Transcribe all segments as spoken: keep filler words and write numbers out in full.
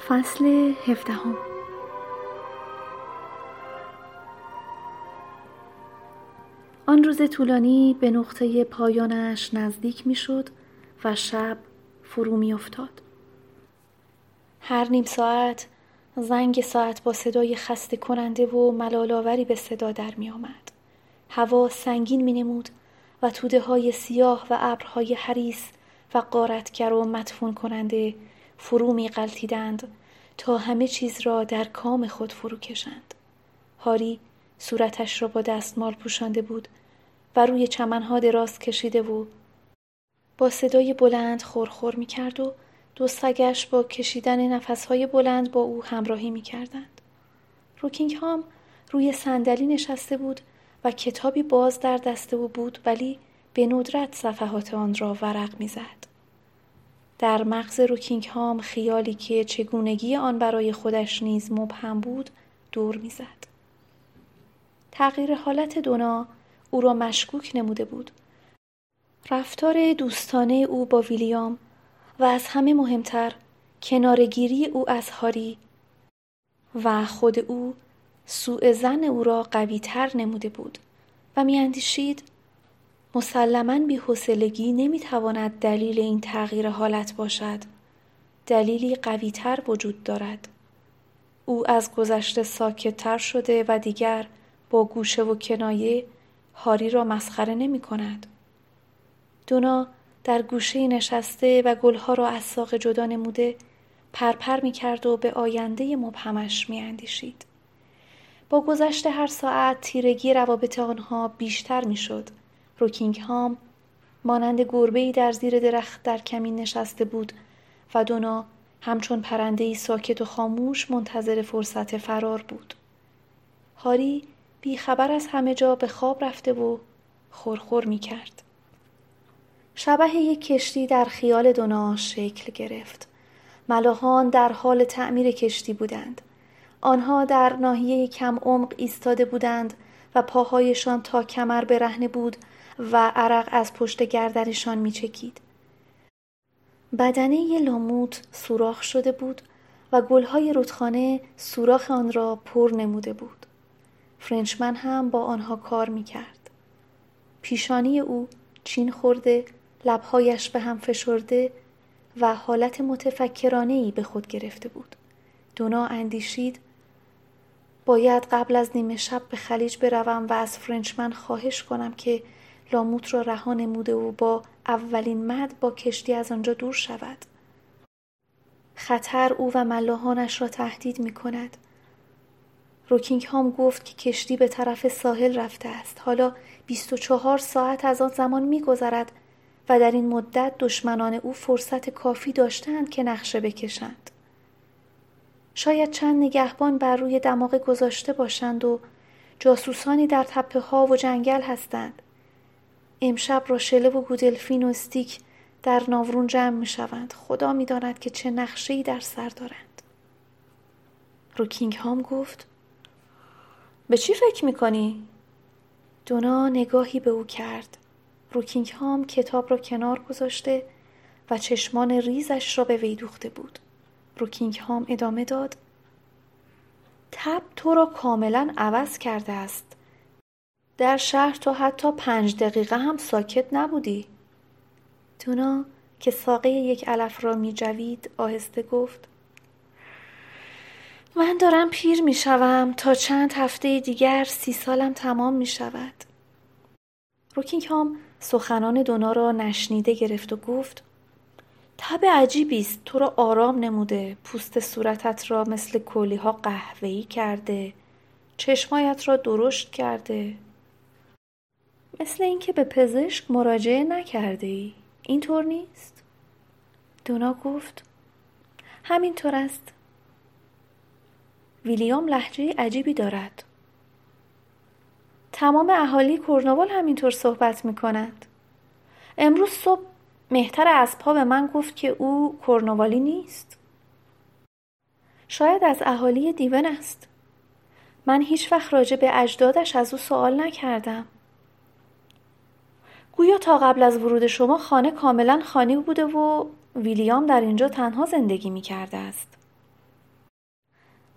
فصل هفدهم. آن روز طولانی به نقطه پایانش نزدیک می شد و شب فرو می افتاد. هر نیم ساعت زنگ ساعت با صدای خسته کننده و ملال‌آوری به صدا در می آمد. هوا سنگین می نمود و توده های سیاه و ابرهای حریص و غارتگر و مدفون کننده فرو می غلطیدند تا همه چیز را در کام خود فرو کشند. هاری صورتش را با دستمال پوشانده بود و روی چمنها دراز کشیده و با صدای بلند خورخور می کرد و دو سگش با کشیدن نفسهای بلند با او همراهی می کردند. روکینگهام روی صندلی نشسته بود و کتابی باز در دست او بود، ولی به ندرت صفحات آن را ورق می زد. در مغز روکینگهام خیالی که چگونگی آن برای خودش نیز مبهم بود دور می زد. تغییر حالت دونا او را مشکوک نموده بود. رفتار دوستانه او با ویلیام و از همه مهمتر کنارگیری او از هاری و خود او سوء ظن او را قوی‌تر نموده بود و می‌اندیشید مسلماً بی‌حوصلگی نمی‌تواند دلیل این تغییر حالت باشد. دلیلی قوی‌تر وجود دارد. او از گذشته ساکت‌تر شده و دیگر با گوشه و کنایه هاری را مسخره نمی‌کند. دونا در گوشه نشسته و گلها را از ساق جدا نموده پرپر می‌کرد و به آینده مبهمش می‌اندیشید. با گذشت هر ساعت تیرگی روابط آنها بیشتر می‌شد. روکینگهام مانند گربه‌ای در زیر درخت در کمین نشسته بود و دونا همچون پرنده‌ای ساکت و خاموش منتظر فرصت فرار بود. هاری بی خبر از همه جا به خواب رفته و خورخور می‌کرد. شبح یک کشتی در خیال دونا شکل گرفت. ملاحان در حال تعمیر کشتی بودند. آنها در ناحیه کم عمق ایستاده بودند و پاهایشان تا کمر برهنه بود و عرق از پشت گردنشان میچکید. بدنه لاموت سوراخ شده بود و گلهای رودخانه سوراخ آن را پر نموده بود. فرنچمن هم با آنها کار میکرد. پیشانی او چین خورده، لبهایش به هم فشرده و حالت متفکرانه‌ای به خود گرفته بود. دونا اندیشید باید قبل از نیمه شب به خلیج بروم و از فرنچمن خواهش کنم که لاموت را رها نموده و با اولین مد با کشتی از آنجا دور شود. خطر او و ملاحانش را تهدید می کند. روکینگهام گفت که کشتی به طرف ساحل رفته است. حالا بیست و چهار ساعت از آن زمان می گذرد و در این مدت دشمنان او فرصت کافی داشتند که نقشه بکشند. شاید چند نگهبان بر روی دماغه گذاشته باشند و جاسوسانی در تپه ها و جنگل هستند. امشب راشله و گودلفین و استیک در ناورون جمع می شوند. خدا می داند که چه نقشه‌ای در سر دارند. روکینگهام گفت به چی فکر می کنی؟ دونا نگاهی به او کرد. روکینگهام کتاب را کنار گذاشته و چشمان ریزش را به وی دوخته بود. روکینگهام ادامه داد تب تو را کاملا عوض کرده است. در شهر تو حتی پنج دقیقه هم ساکت نبودی. دونا که ساقه یک علف را می جوید آهسته گفت من دارم پیر می شوم. تا چند هفته دیگر سی سالم تمام می شود. روکینگهام سخنان دونا را نشنیده گرفت و گفت تب عجیبی است. تو را آرام نموده. پوست صورتت را مثل کولی‌ها قهوه‌ای کرده. چشمایت را درشت کرده. مثل اینکه به پزشک مراجعه نکرده ای. این طور نیست؟ دونا گفت همینطور است. ویلیام لهجه عجیبی دارد. تمام اهالی کورنوال همینطور صحبت میکنند. امروز صبح مهتر اسب‌ها به من گفت که او کورنوالی نیست. شاید از اهالی دیون است. من هیچ وقت راجع به اجدادش از او سوال نکردم. گویا تا قبل از ورود شما خانه کاملا خالی بوده و ویلیام در اینجا تنها زندگی می‌کرده است.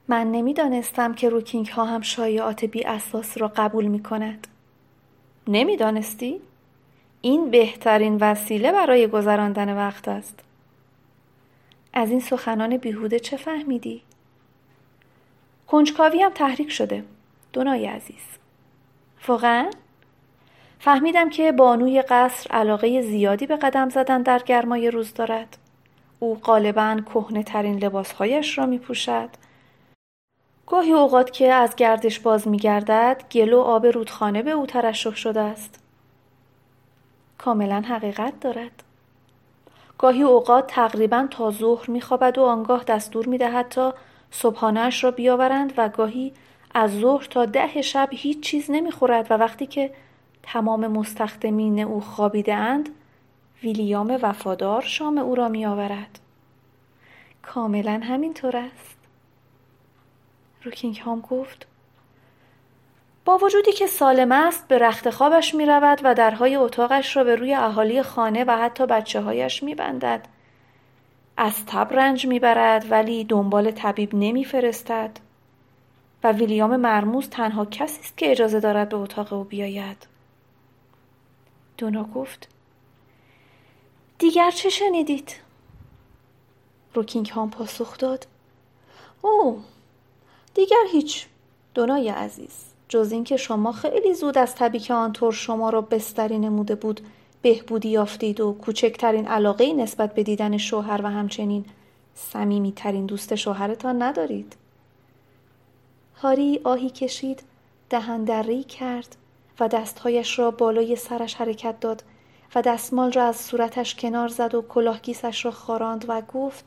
من نمیدانستم که روکینگ ها هم شایعات بی اساس را قبول می کند. نمیدانستی؟ این بهترین وسیله برای گذراندن وقت است. از این سخنان بیهوده چه فهمیدی؟ کنجکاوی هم تحریک شده. دونای عزیز. واقعا؟ فهمیدم که بانوی قصر علاقه زیادی به قدم زدن در گرمای روز دارد. او غالباً کهنه ترین لباسهایش را می پوشد. گاهی اوقات که از گردش باز می گردد، گل و آب رودخانه به او ترشح شده است. کاملاً حقیقت دارد. گاهی اوقات تقریباً تا ظهر می خوابد و آنگاه دستور می دهد تا صبحانه‌اش را بیاورند و گاهی از ظهر تا ده شب هیچ چیز نمی خورد و وقتی که تمام مستخدمین او خوابیده اند، ویلیام وفادار شام او را می آورد. کاملا همینطور است. روکینگهام گفت با وجودی که سالم است به رخت خوابش می رود و درهای اتاقش را به روی اهالی خانه و حتی بچه هایش می بندد. از تب رنج می برد ولی دنبال طبیب نمی فرستد و ویلیام مرموز تنها کسی است که اجازه دارد به اتاق او بیاید. دونا گفت دیگر چه شنیدید؟ روکینگهام پاسخ داد اوه دیگر هیچ دونای عزیز، جز این که شما خیلی زود از تبی که آنطور شما را بستری نموده بود بهبودی یافتید و کوچکترین علاقه‌ای نسبت به دیدن شوهر و همچنین صمیمی‌ترین دوست شوهرتان ندارید. هاری آهی کشید، دهن دری کرد و دستهایش را بالای سرش حرکت داد و دستمال را از صورتش کنار زد و کلاهگیسش را خاراند و گفت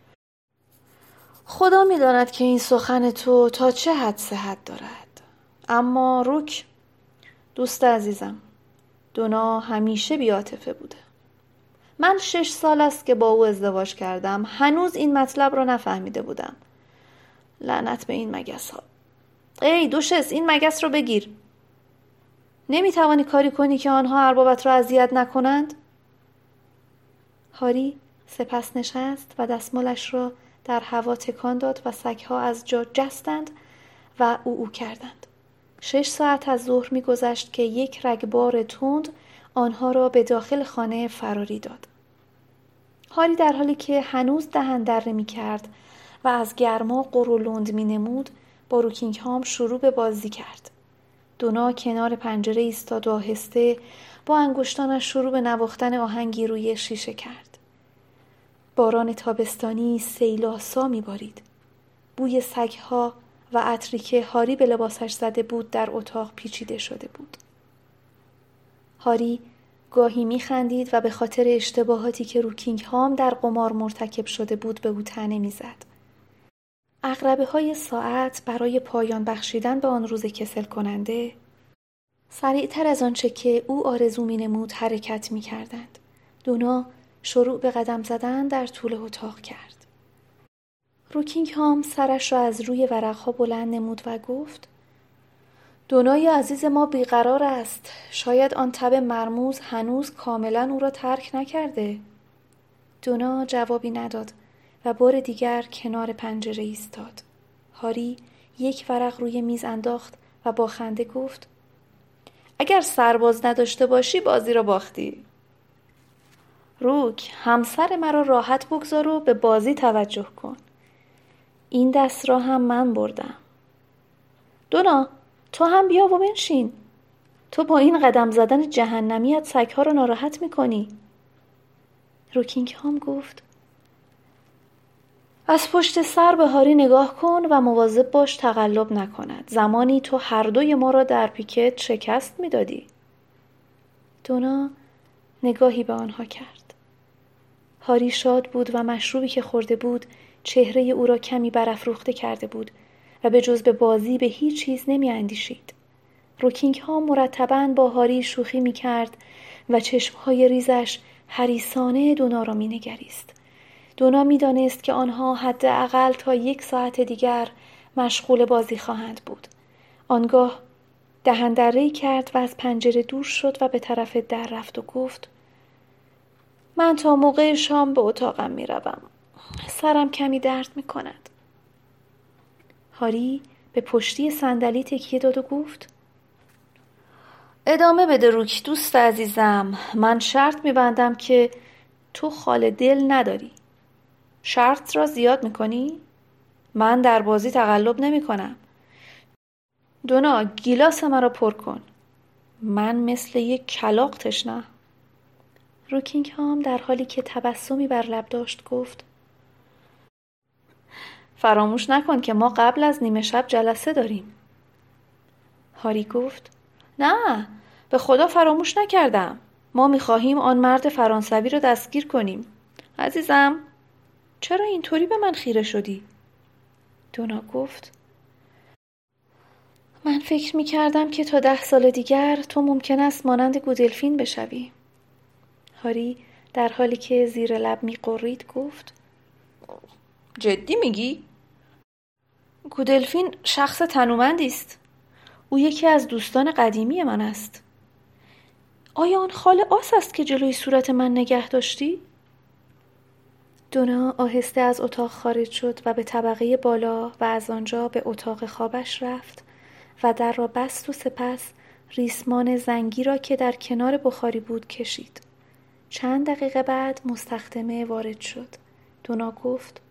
خدا می‌داند که این سخن تو تا چه حد صحت دارد. اما روک دوست عزیزم، دونا همیشه بی‌عاطفه بوده. من شش سال است که با او ازدواج کردم، هنوز این مطلب را نفهمیده بودم. لعنت به این مگس ها. ای دوشس، این مگس را بگیر. نمیتوانی کاری کنی که آنها اربابت را اذیت نکنند؟ هاری سپس نشست و دستمالش را در هوا تکان داد و سگها از جا جستند و او او کردند. شش ساعت از ظهر می‌گذشت که یک رگبار تند آنها را به داخل خانه فراری داد. هاری در حالی که هنوز دهن دره می‌کرد و از گرما قرولند می‌نمود، با روکینگهام شروع به بازی کرد. دونا کنار پنجره ایستاد و آهسته با انگشتانش شروع به نواختن آهنگی روی شیشه کرد. باران تابستانی سیل‌آسا می‌بارید. بوی سگ‌ها و عطری که هاری به لباسش زده بود در اتاق پیچیده شده بود. هاری گاهی می‌خندید و به خاطر اشتباهاتی که روکینگهام در قمار مرتکب شده بود به او طعنه می‌زد. عقربه‌های ساعت برای پایان بخشیدن به آن روز کسل کننده سریعتر از آنچه که او آرزو می‌نمود حرکت می‌کردند. دونا شروع به قدم زدن در طول اتاق کرد. روکینگهام سرش را از روی ورقها بلند نمود و گفت دونای عزیز ما بیقرار است. شاید آن تب مرموز هنوز کاملا او را ترک نکرده. دونا جوابی نداد و بار دیگر کنار پنجره ایستاد. هاری یک ورق روی میز انداخت و با خنده گفت اگر سرباز نداشته باشی بازی را باختی. روک، همسر مرا راحت بگذار و به بازی توجه کن. این دست را هم من بردم. دونا، تو هم بیا و بنشین. تو با این قدم زدن جهنمیت سگها را ناراحت میکنی. روکینگهام گفت از پشت سر به هاری نگاه کن و مواظب باش تقلب نکند. زمانی تو هر دوی ما را در پیکت شکست میدادی. دونا نگاهی به آنها کرد. هاری شاد بود و مشروبی که خورده بود چهره او را کمی برافروخته کرده بود و به جز به بازی به هیچ چیز نمی اندیشید. روکینگهام مرتباً با هاری شوخی می کرد و چشمهای ریزش حریصانه دونا را می نگریست. دونا می دانست که آنها حداقل تا یک ساعت دیگر مشغول بازی خواهند بود. آنگاه دهن دره‌ای کرد و از پنجره دور شد و به طرف در رفت و گفت من تا موقع شام به اتاقم می روم. سرم کمی درد می کند. هاری به پشتی صندلی تکیه داد و گفت ادامه بده روک دوست عزیزم. من شرط میبندم که تو خال دل نداری. شرط را زیاد میکنی؟ من در بازی تقلب نمی کنم. دونا گیلاس مرا پر کن. من مثل یک کلاغ تشنه. روکینگهام در حالی که تبسمی بر لب داشت گفت فراموش نکن که ما قبل از نیمه شب جلسه داریم. هاری گفت نه، به خدا فراموش نکردم. ما میخواهیم آن مرد فرانسوی را دستگیر کنیم. عزیزم چرا اینطوری به من خیره شدی؟ دونا گفت من فکر میکردم که تا ده سال دیگر تو ممکن است مانند گودلفین بشوی. هاری در حالی که زیر لب میقرید گفت جدی میگی؟ گودلفین شخص تنومندی است. او یکی از دوستان قدیمی من است. آیا آن خال آس است که جلوی صورت من نگه داشتی؟ دونا آهسته از اتاق خارج شد و به طبقه بالا و از آنجا به اتاق خوابش رفت و در را بست و سپس ریسمان زنگی را که در کنار بخاری بود کشید. چند دقیقه بعد مستخدمه وارد شد. دونا گفت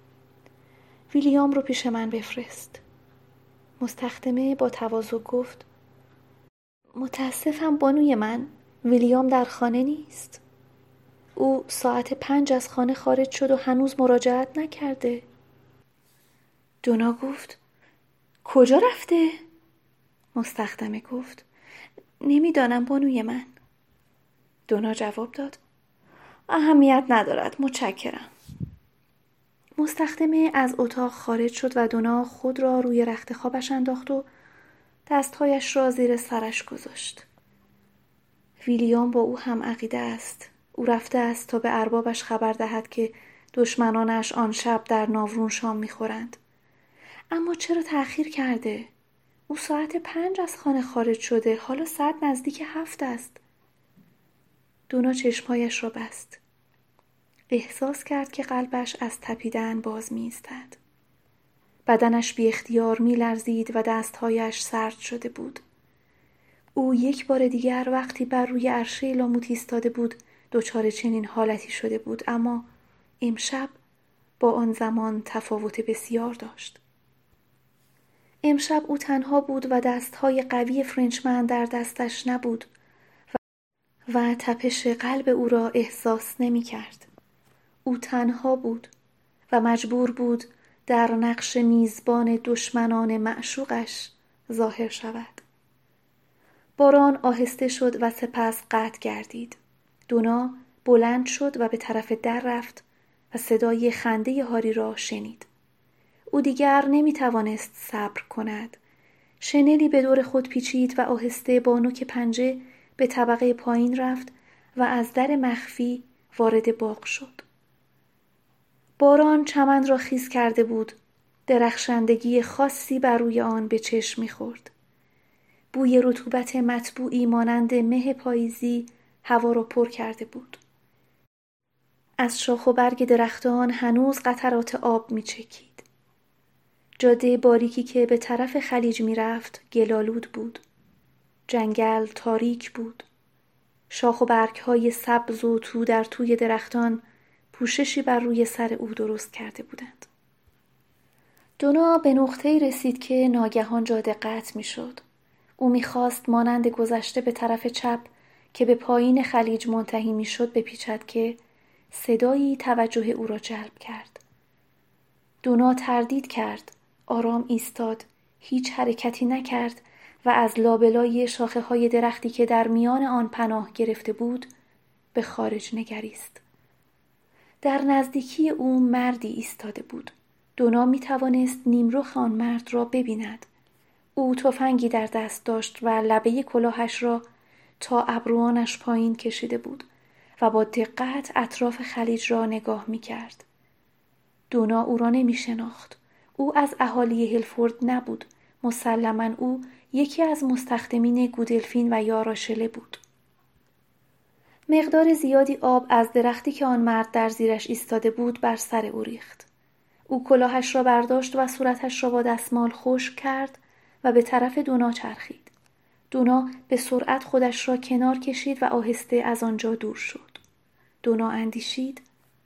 ویلیام رو پیش من بفرست. مستخدمه با تواضع گفت متاسفم بانوی من، ویلیام در خانه نیست. او ساعت پنج از خانه خارج شد و هنوز مراجعت نکرده. دونا گفت کجا رفته؟ مستخدمه گفت نمیدانم بانوی من. دونا جواب داد اهمیت ندارد، متشکرم. مستخدمه از اتاق خارج شد و دونا خود را روی رخت خوابش انداخت و دستهایش را زیر سرش گذاشت. ویلیام با او هم عقیده است. او رفته است تا به اربابش خبر دهد که دشمنانش آن شب در ناورون شام می‌خورند. اما چرا تأخیر کرده؟ او ساعت پنج از خانه خارج شده، حالا ساعت نزدیک هفت است. دونا چشمهایش را بست. احساس کرد که قلبش از تپیدن باز می‌ایستد. بدنش بی اختیار می لرزید و دستهایش سرد شده بود. او یک بار دیگر وقتی بر روی عرشه لاموت ایستاده بود دچار چنین حالتی شده بود، اما امشب با آن زمان تفاوت بسیار داشت. امشب او تنها بود و دستهای قوی فرنچمن در دستش نبود و, و تپش قلب او را احساس نمی کرد. او تنها بود و مجبور بود در نقش میزبان دشمنان معشوقش ظاهر شود. باران آهسته شد و سپس قطع گردید. دونا بلند شد و به طرف در رفت و صدای خنده هاری را شنید. او دیگر نمی توانست صبر کند. شنلی به دور خود پیچید و آهسته با نوک پنجه به طبقه پایین رفت و از در مخفی وارد باغ شد. باران چمن را خیس کرده بود. درخشندگی خاصی بر روی آن به چشم می‌خورد. بوی رطوبت مطبوعی مانند مه پاییزی هوا را پر کرده بود. از شاخ و برگ درختان هنوز قطرات آب می‌چکید. جاده باریکی که به طرف خلیج می‌رفت گل‌آلود بود. جنگل تاریک بود. شاخ و برگ‌های سبز و تو در توی درختان پوششی بر روی سر او درست کرده بودند. دونا به نقطه‌ای رسید که ناگهان جاده قطع می‌شد. او می‌خواست مانند گذشته به طرف چپ که به پایین خلیج منتهی می‌شد بپیچد که صدایی توجه او را جلب کرد. دونا تردید کرد، آرام ایستاد، هیچ حرکتی نکرد و از لابلای شاخه‌های درختی که در میان آن پناه گرفته بود به خارج نگریست. در نزدیکی او مردی ایستاده بود. دونا می توانست نیمرخ آن مرد را ببیند. او تفنگی در دست داشت و لبه کلاهش را تا ابروانش پایین کشیده بود و با دقت اطراف خلیج را نگاه می کرد. دونا او را نمی شناخت. او از اهالی هیلفورد نبود. مسلماً او یکی از مستخدمین گودلفین و یاراشله بود. مقدار زیادی آب از درختی که آن مرد در زیرش ایستاده بود بر سر او ریخت. او کلاهش را برداشت و صورتش را با دستمال خشک کرد و به طرف دونا چرخید. دونا به سرعت خودش را کنار کشید و آهسته از آنجا دور شد. دونا اندیشید: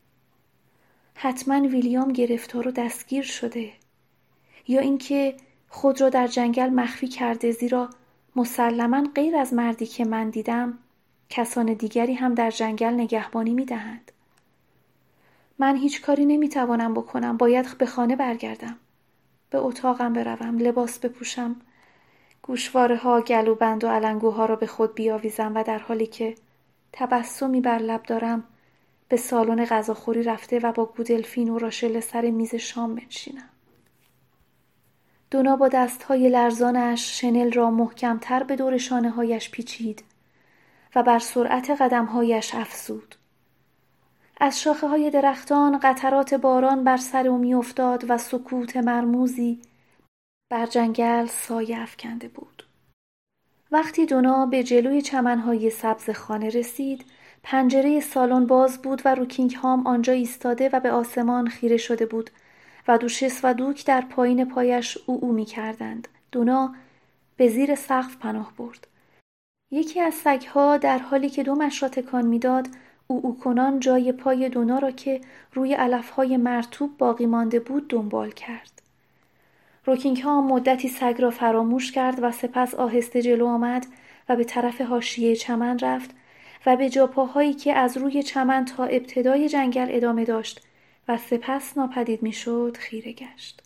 حتما ویلیام گرفتار و دستگیر شده، یا اینکه خود را در جنگل مخفی کرده، زیرا مسلماً غیر از مردی که من دیدم کسان دیگری هم در جنگل نگهبانی می دهند. من هیچ کاری نمی توانم بکنم. باید به خانه برگردم. به اتاقم بروم، لباس بپوشم، گوشواره ها، گلوبند و علنگوها را به خود بیاویزم و در حالی که تبسمی بر لب دارم به سالن غذاخوری رفته و با گودلفین و راشل سر میز شام بنشینم. دونا با دستهای لرزانش شنل را محکمتر به دور شانه هایش پیچید و بر سرعت قدمهایش افزود. از شاخه های درختان قطرات باران بر سر او می افتاد و سکوت مرموزی بر جنگل سایه افکنده بود. وقتی دونا به جلوی چمنهای سبز خانه رسید، پنجره سالن باز بود و روکینگهام آنجا ایستاده و به آسمان خیره شده بود و دوشس و دوک در پایین پایش او او می کردند. دونا به زیر سقف پناه برد. یکی از سگها در حالی که دمش را تکان می داد، او او کنان جای پای دونا را که روی علفهای مرطوب باقی مانده بود دنبال کرد. روکینگهام مدتی سگ را فراموش کرد و سپس آهسته جلو آمد و به طرف حاشیه چمن رفت و به جاپاهایی که از روی چمن تا ابتدای جنگل ادامه داشت و سپس ناپدید میشد خیره گشت.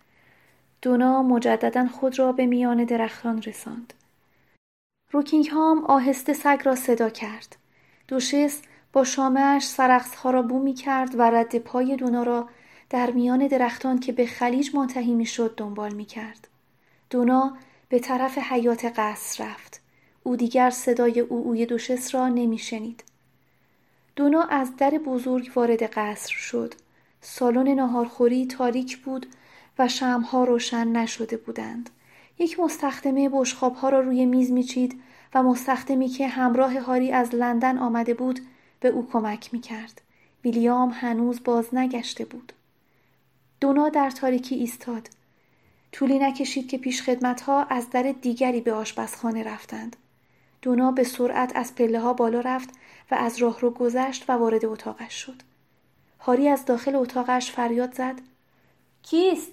دونا مجددا خود را به میان درختان رساند. روکینگهام آهسته سگ را صدا کرد. دوشس با شامه‌اش سرخس‌ها را بو می کرد و رد پای دونا را در میان درختان که به خلیج منتهی می شد دنبال می کرد. دونا به طرف حیاط قصر رفت. او دیگر صدای او اوی دوشس را نمی شنید. دونا از در بزرگ وارد قصر شد. سالن ناهارخوری تاریک بود و شمع‌ها روشن نشده بودند. یک مستخدمه بشقاب‌ها را روی میز میچید و مستخدمی که همراه هاری از لندن آمده بود به او کمک میکرد. ویلیام هنوز باز نگشته بود. دونا در تاریکی ایستاد. طولی نکشید که پیشخدمت‌ها از در دیگری به آشپزخانه رفتند. دونا به سرعت از پله‌ها بالا رفت و از راهرو گذشت و وارد اتاقش شد. هاری از داخل اتاقش فریاد زد: کیست؟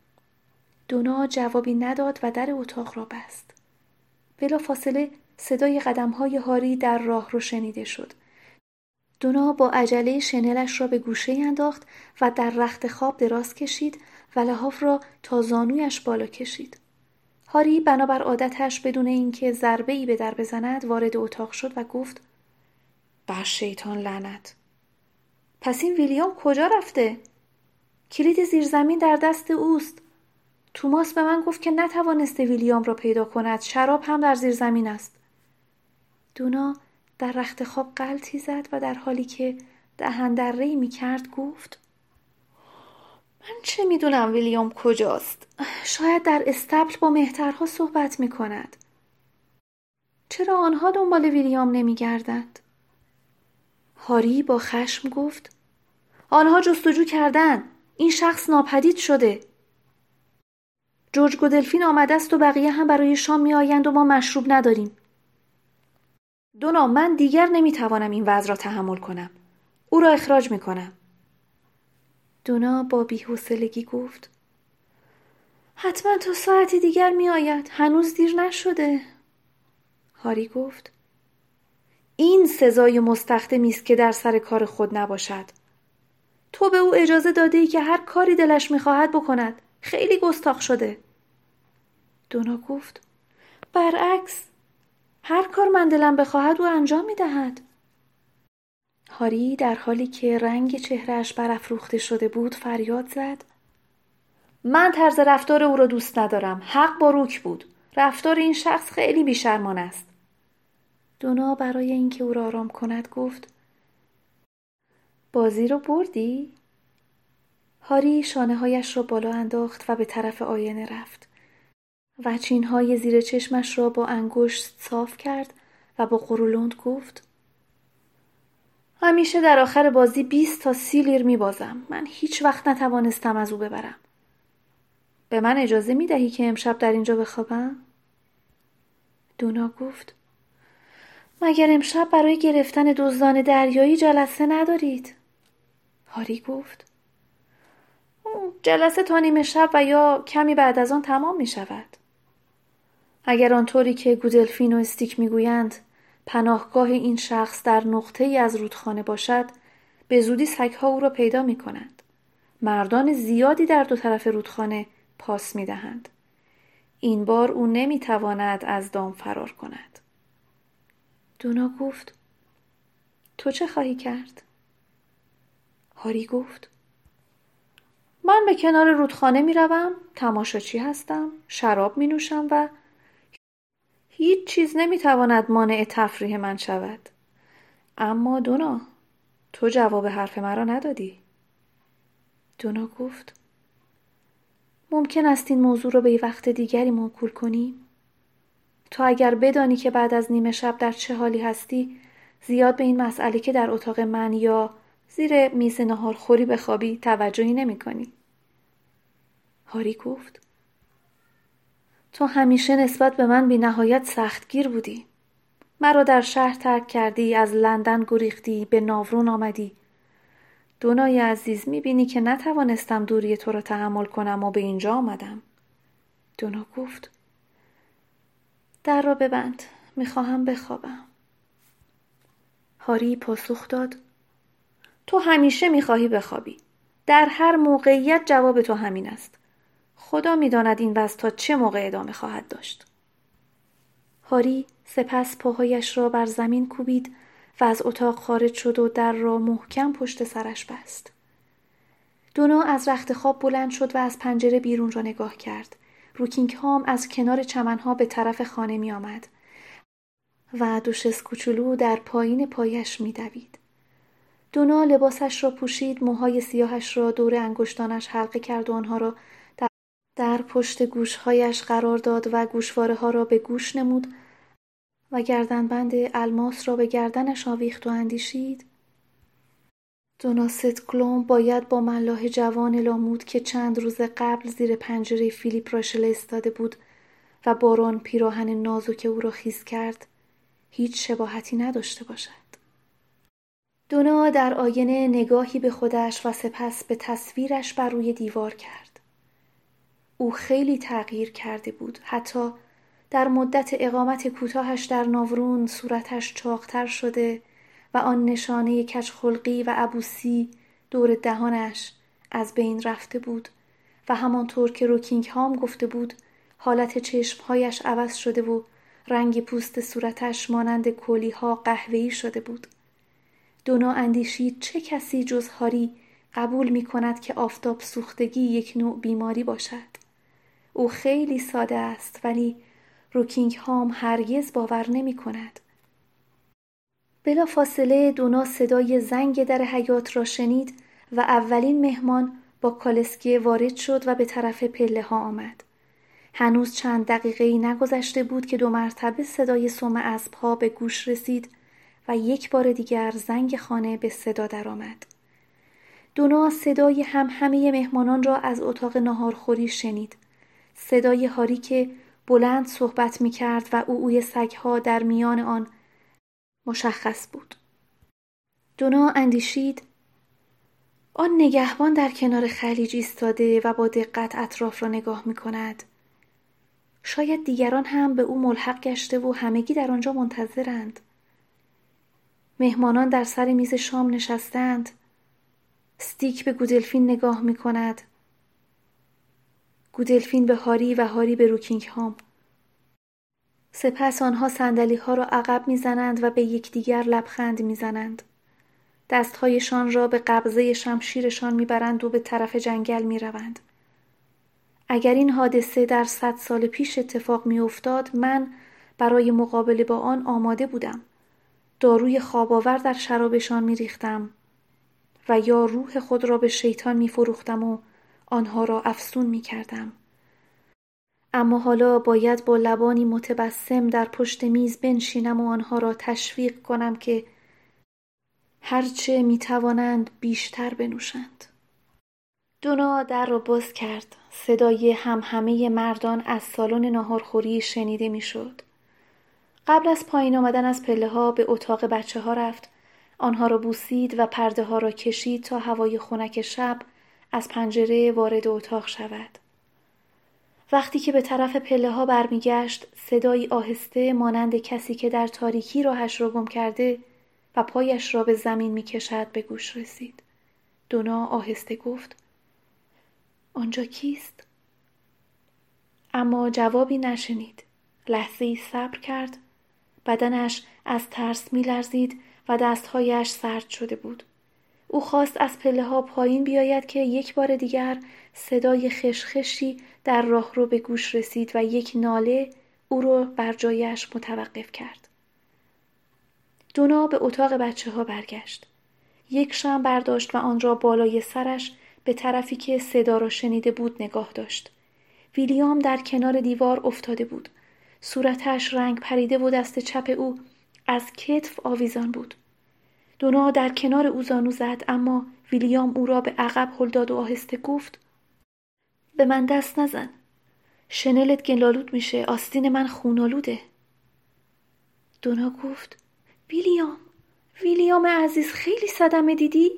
دونا جوابی نداد و در اتاق را بست. بلافاصله صدای قدم‌های هاری در راهرو شنیده شد. دونا با عجله شنلش را به گوشه انداخت و در رخت خواب دراز کشید و لحاف را تا زانویش بالا کشید. هاری بنابر عادتش بدون اینکه ضربه‌ای به در بزند وارد اتاق شد و گفت: بر شیطان لعنت. پس این ویلیام کجا رفته؟ کلید زیرزمین در دست اوست. توماس به من گفت که نتوانسته ویلیام را پیدا کند. شراب هم در زیرزمین است. دونا در رخت خواب غلطی زد و در حالی که دهن‌دره‌ای می‌کرد گفت: من چه می‌دونم ویلیام کجاست؟ شاید در استبل با مهترها صحبت می‌کند. چرا آنها دنبال ویلیام نمی‌گردند؟ هاری با خشم گفت: آنها جستجو کردند. این شخص ناپدید شده. جورج گودلفین آمده است و بقیه هم برای شام می‌آیند و ما مشروب نداریم. دونا، من دیگر نمی‌توانم این وضع را تحمل کنم. او را اخراج می‌کنم. دونا با بی‌حوصلگی گفت: حتما تا ساعتی دیگر می‌آید. هنوز دیر نشده. هاری گفت: این سزای مستخدمی است که در سر کار خود نباشد. تو به او اجازه داده‌ای که هر کاری دلش می‌خواهد بکند. خیلی گستاخ شده. دونا گفت: برعکس، هر کار من دلم بخواهد او انجام می‌دهد. هاری در حالی که رنگ چهرهش برافروخته شده بود فریاد زد: من طرز رفتار او را دوست ندارم. حق با روک بود. رفتار این شخص خیلی بی‌شرمانه است. دونا برای اینکه او را آرام کند گفت: بازی رو بردی؟ هاری شانه‌هایش را بالا انداخت و به طرف آینه رفت و چین‌های زیر چشمش را با انگشت صاف کرد و با قرولند گفت: همیشه در آخر بازی بیست تا سی لیر میبازم. من هیچ وقت نتوانستم از او ببرم. به من اجازه میدهی که امشب در اینجا بخوابم؟ دونا گفت مگر امشب برای گرفتن دزدان دریایی جلسه ندارید؟ هاری گفت جلسه تا نیمه شب و یا کمی بعد از آن تمام می شود. اگر آنطوری که گودلفین و استیک میگویند پناهگاه این شخص در نقطه ای از رودخانه باشد، به زودی سگها او را پیدا می کنند. مردان زیادی در دو طرف رودخانه پاس می دهند. این بار او نمی تواند از دام فرار کند. دونا گفت تو چه خواهی کرد؟ هاری گفت من به کنار رودخانه می روم، تماشاچی هستم، شراب می نوشم و هیچ چیز نمی تواند مانع تفریح من شود. اما دونا، تو جواب حرف مرا ندادی. دونا گفت ممکن است این موضوع را به وقت دیگری موکول کنیم؟ تو اگر بدانی که بعد از نیمه شب در چه حالی هستی، زیاد به این مسئله که در اتاق من یا زیر میز ناهارخوری بخوابی توجهی نمی کنی. هاری گفت تو همیشه نسبت به من بی نهایت سختگیر بودی. مرا در شهر ترک کردی، از لندن گریختی، به ناورون آمدی. دونای عزیز میبینی که نتوانستم دوری تو را تحمل کنم و به اینجا آمدم. دونا گفت در را ببند، میخواهم بخوابم. هاری پاسخ داد تو همیشه میخواهی بخوابی. در هر موقعیت جواب تو همین است. خدا میداند این وضع تا چه موقع ادامه خواهد داشت. هاری سپس پاهایش را بر زمین کوبید و از اتاق خارج شد و در را محکم پشت سرش بست. دونا از رخت خواب بلند شد و از پنجره بیرون را نگاه کرد. روکینگهام از کنار چمنها به طرف خانه می آمد و دوشس کوچولو در پایین پایش می دوید. دونا لباسش را پوشید، موهای سیاهش را دور انگشتانش حلقه کرد و آنها را در, در پشت گوشهایش قرار داد و گوشواره ها را به گوش نمود و گردنبند الماس را به گردنش آویخت و اندیشید دونا ستکلوم باید با ملاح جوان لامود که چند روز قبل زیر پنجره فیلیپ راشل ایستاده بود و باران پیراهن نازک او را خیس کرد هیچ شباهتی نداشته باشد. دونا در آینه نگاهی به خودش و سپس به تصویرش بر روی دیوار کرد. او خیلی تغییر کرده بود. حتی در مدت اقامت کوتاهش در ناورون صورتش چاقتر شده و آن نشانه کجخلقی و عبوسی دور دهانش از بین رفته بود و همانطور که روکینگهام گفته بود حالت چشمهایش عوض شده و رنگ پوست صورتش مانند کلیها قهوه‌ای شده بود. دونا اندیشید چه کسی جز هاری قبول می کند که آفتاب سوختگی یک نوع بیماری باشد. او خیلی ساده است ولی روکینگهام هرگز باور نمی کند. بلا فاصله دونا صدای زنگ در حیاط را شنید و اولین مهمان با کالسکه وارد شد و به طرف پله ها آمد. هنوز چند دقیقه‌ای نگذشته بود که دو مرتبه صدای سم اسب‌ها به گوش رسید و یک بار دیگر زنگ خانه به صدا درآمد. دونا صدای همهمه مهمانان را از اتاق ناهارخوری شنید. صدای هاری که بلند صحبت می کرد و عوعوی سگ‌ها در میان آن مشخص بود. دونا اندیشید آن نگهبان در کنار خلیج ایستاده و با دقت اطراف را نگاه می کند. شاید دیگران هم به او ملحق گشته و همگی در آنجا منتظرند. مهمانان در سر میز شام نشستند. استیک به گودلفین نگاه می کند. گودلفین به هاری و هاری به روکینگهام. سپس آنها صندلی ها را عقب می زنند و به یکدیگر لبخند می زنند. دستهایشان را به قبضه شمشیرشان می برند و به طرف جنگل می روند. اگر این حادثه در صد سال پیش اتفاق می افتاد من برای مقابله با آن آماده بودم. داروی خواب‌آور در شرابشان می ریختم و یا روح خود را به شیطان می فروختم و آنها را افسون می کردم. اما حالا باید با لبانی متبسم در پشت میز بنشینم و آنها را تشویق کنم که هرچه میتوانند بیشتر بنوشند. دونا در را باز کرد. صدای همهمه مردان از سالن ناهارخوری شنیده میشد. قبل از پایین آمدن از پله ها به اتاق بچه ها رفت. آنها را بوسید و پرده ها را کشید تا هوای خنک شب از پنجره وارد اتاق شود. وقتی که به طرف پله ها برمیگشت، صدایی آهسته مانند کسی که در تاریکی راهش را گم کرده و پایش را به زمین میکشد به گوش رسید. دونا آهسته گفت: آنجا کیست؟ اما جوابی نشنید. لحظه‌ای صبر کرد. بدنش از ترس می‌لرزید و دستهایش سرد شده بود. او خواست از پله ها پایین بیاید که یک بار دیگر صدای خشخشی در راهرو به گوش رسید و یک ناله او را بر جایش متوقف کرد. دونا به اتاق بچه ها برگشت. یک شمع برداشت و آن را بالای سرش به طرفی که صدا را شنیده بود نگاه داشت. ویلیام در کنار دیوار افتاده بود. صورتش رنگ پریده و دست چپ او از کتف آویزان بود. دونا در کنار او زانو زد، اما ویلیام او را به عقب هل داد و آهسته گفت: به من دست نزن. شنلت گلالود میشه. آستین من خونالوده. دونا گفت: ویلیام، ویلیام عزیز، خیلی صدمه دیدی؟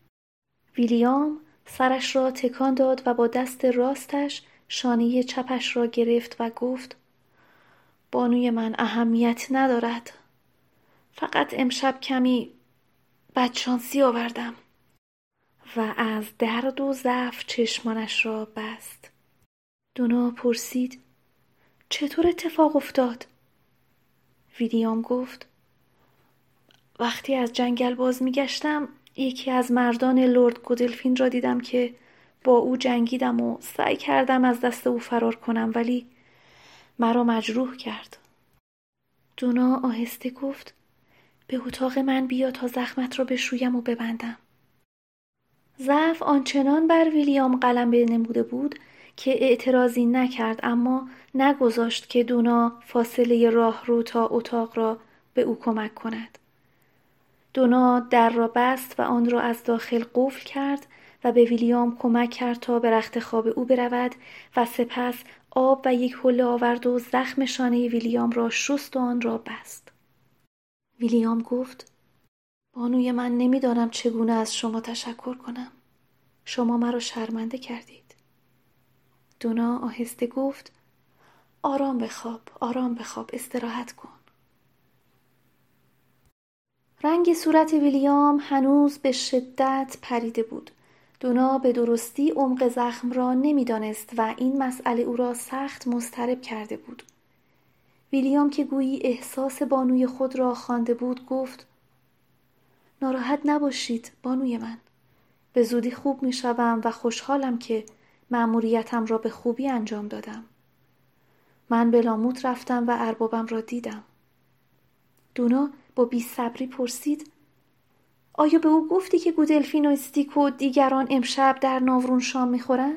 ویلیام سرش را تکان داد و با دست راستش شانه چپش را گرفت و گفت: بانوی من، اهمیت ندارد. فقط امشب کمی بدشانسی آوردم. و از درد و ضعف چشمانش را بست. دونا پرسید: چطور اتفاق افتاد؟ ویلیام گفت: وقتی از جنگل باز میگشتم یکی از مردان لرد گودلفین را دیدم که با او جنگیدم و سعی کردم از دست او فرار کنم، ولی مرا مجروح کرد. دونا آهسته گفت: به اتاق من بیا تا زخمت را بشویم و ببندم. ضعف آنچنان بر ویلیام غلبه نموده بود که اعتراضی نکرد، اما نگذاشت که دونا فاصله راه رو تا اتاق را به او کمک کند. دونا در را بست و آن را از داخل قفل کرد و به ویلیام کمک کرد تا به رخت خواب او برود و سپس آب و یک حوله آورد و زخم شانه ویلیام را شست و آن را بست. ویلیام گفت: بانوی من، نمیدانم چگونه از شما تشکر کنم. شما مرا شرمنده کردید. دونا آهسته گفت: آرام بخواب، آرام بخواب، استراحت کن. رنگ صورت ویلیام هنوز به شدت پریده بود. دونا به درستی عمق زخم را نمیدانست و این مسئله او را سخت مضطرب کرده بود. ویلیام که گویی احساس بانوی خود را خوانده بود گفت: ناراحت نباشید بانوی من. به زودی خوب می شوم و خوشحالم که مأموریتم را به خوبی انجام دادم. من به لاموت رفتم و اربابم را دیدم. دونا با بی‌صبری پرسید: آیا به او گفتی که گودلفین و استیک و دیگران امشب در ناورون شام میخورن؟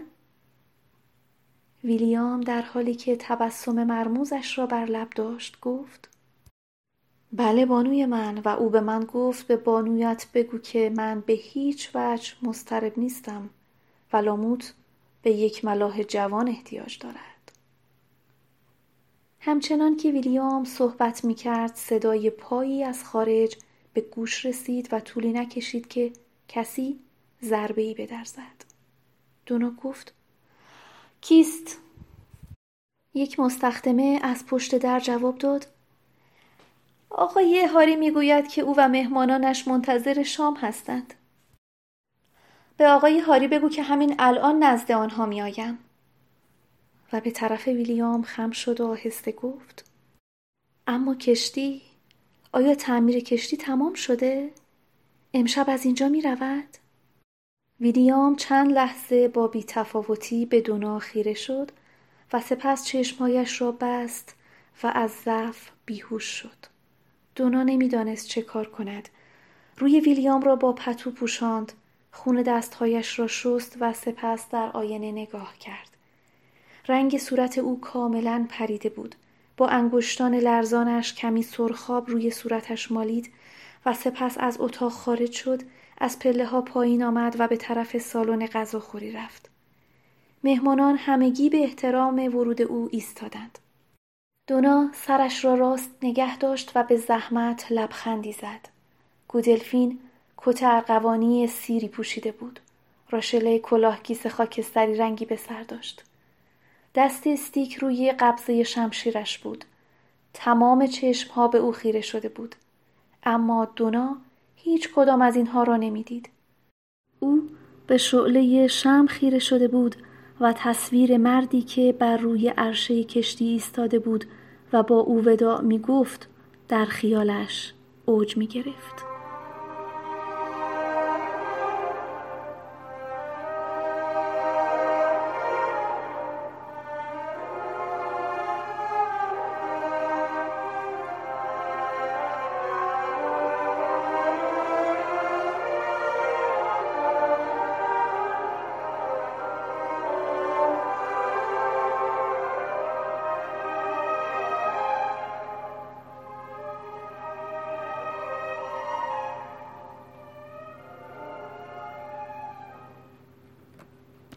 ویلیام در حالی که تبسم مرموزش را بر لب داشت گفت: بله بانوی من، و او به من گفت به بانویت بگو که من به هیچ وجه مضطرب نیستم و لاموت به یک ملاح جوان احتیاج دارد. همچنان که ویلیام صحبت میکرد صدای پایی از خارج به گوش رسید و طولی نکشید که کسی ضربه‌ای به در زد. دونا گفت: کیست؟ یک مستخدمه از پشت در جواب داد: آقای هاری میگوید که او و مهمانانش منتظر شام هستند. به آقای هاری بگو که همین الان نزد آنها میآیم. و به طرف ویلیام خم شد و آهسته گفت: اما کشتی؟ آیا تعمیر کشتی تمام شده؟ امشب از اینجا می رود؟ ویلیام چند لحظه با بی‌تفاوتی به دونا خیره شد و سپس چشمهایش را بست و از ضعف بیهوش شد. دونا نمی دانست چه کار کند. روی ویلیام را با پتو پوشاند، خون دستهایش را شست و سپس در آینه نگاه کرد. رنگ صورت او کاملا پریده بود. با انگشتان لرزانش کمی سرخاب روی صورتش مالید و سپس از اتاق خارج شد، از پله ها پایین آمد و به طرف سالن غذاخوری رفت. مهمانان همگی به احترام ورود او ایستادند. دونا سرش را راست نگه داشت و به زحمت لبخندی زد. گودلفین کت ارغوانی سیری پوشیده بود. راشله کلاهگیس خاکستری رنگی به سر داشت. دست استیک روی قبضه شمشیرش بود. تمام چشمها به او خیره شده بود. اما دونا هیچ کدام از اینها را نمیدید. او به شعله شمع خیره شده بود و تصویر مردی که بر روی عرشه کشتی ایستاده بود و با او وداع می گفت در خیالش اوج می گرفت.